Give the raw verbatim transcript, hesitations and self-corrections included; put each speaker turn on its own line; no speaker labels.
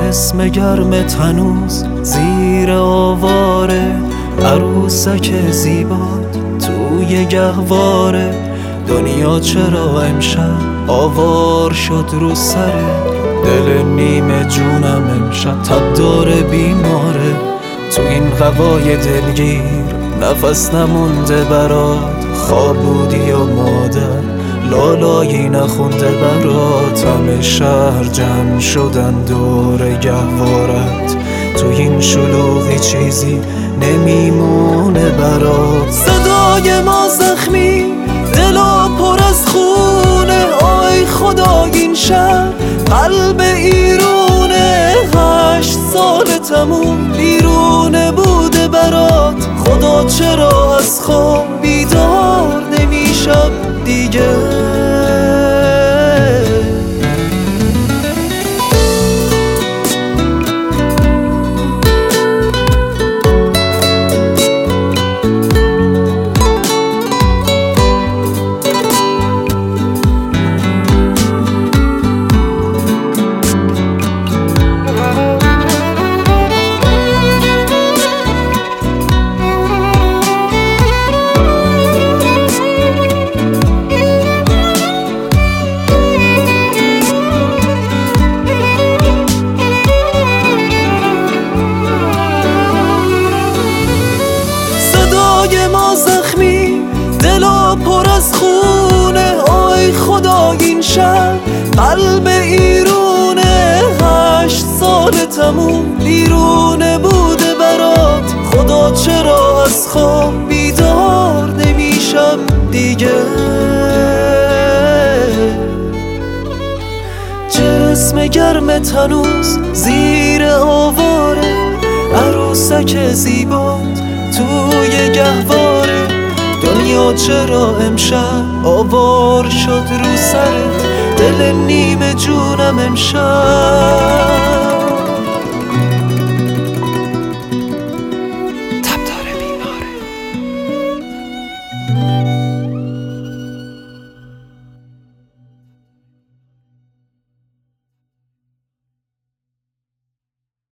جسم گرم تنوز زیر آواره، عروسک زیبات توی گهواره. دنیا چرا امشب آوار شد رو سره، دل نیمه جونم امشب تب داره بیماره. تو این هوای دلگیر نفس نمونده برات، خواب بودی و مادر لالایی نخونده برات. همه شهر جمع شدن دور گهوارت، تو این شلوغی چیزی نمیمونه برات. صدای ما زخمی، دلا پر از خونه، آی خدا این شهر قلب ایرونه. هشت سال تموم بیرونه بوده برات، خدا چرا از خواب بیدار نمیشم دیگه. ما زخمی، دلا پر از خونه، آی خدا این شهر قلب ایرونه. هشت سال تموم بیرونه بوده برات، خدا چرا از خواب بیدار نمیشم دیگه. جسم گرم تنوز زیر آواره، عروسک زیبات توی گهواره. دنیا چرا امشب آوار شد رو سرت، دل نیمه جونم امشب